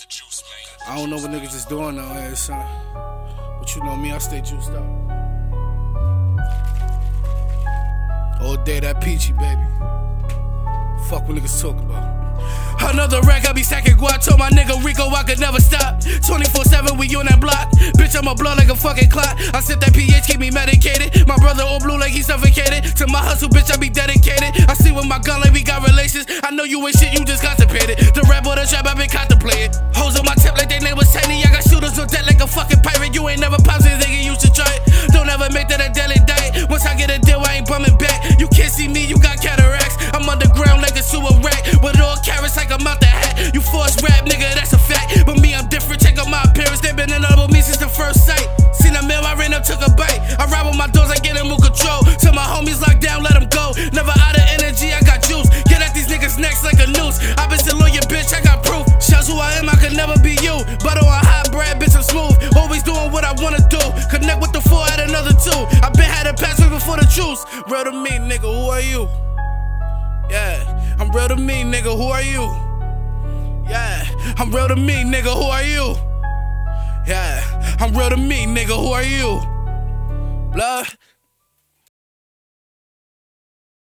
I don't know what niggas is doing out here, son. But you know me, I stay juiced up. All day that peachy, baby. Fuck what niggas talk about. Another rack, I be stacking guap. Told my nigga Rico I could never stop. 24/7, we on that block. Bitch, I'ma blow like a fucking clock. I sip that pH, keep me medicated. My brother all blue like he suffocated. To my hustle, bitch, I be dedicated. I see with my gun like we got relations. I know you ain't shit, you just constipated. The rap or the trap, I been contemplating. Hoes on my tip like they name was Tiny. I got shooters on deck like a fucking pirate. You ain't never popped this nigga, you should try it. Don't ever make that a daily diet. Once I get a deal, I ain't bumming back. You can't see me, you got cataracts. I'm underground like a sewer rat. With all carrots like I'm out the hat. You force rap, nigga, that's a fact. But me, I'm different, check out my appearance. They been in love with me since the first sight. Seen a meal, I ran up, took a bite. I ride with my doors, I get them with control. Till my homies locked down, let them go. Never out of energy, I got juice. Get at these niggas' necks like a noose. I been still on your bitch, I got proof. Shows who I am, I could never be you. Butter on hot bread, bitch, I'm smooth. Always doing what I wanna do. Connect with the 4, add another 2. I been had a pass way before the truce. Real to me, nigga, who are you? Yeah, I'm real to me, nigga, who are you? Yeah, I'm real to me, nigga, who are you? Yeah, I'm real to me, nigga, who are you? Blood.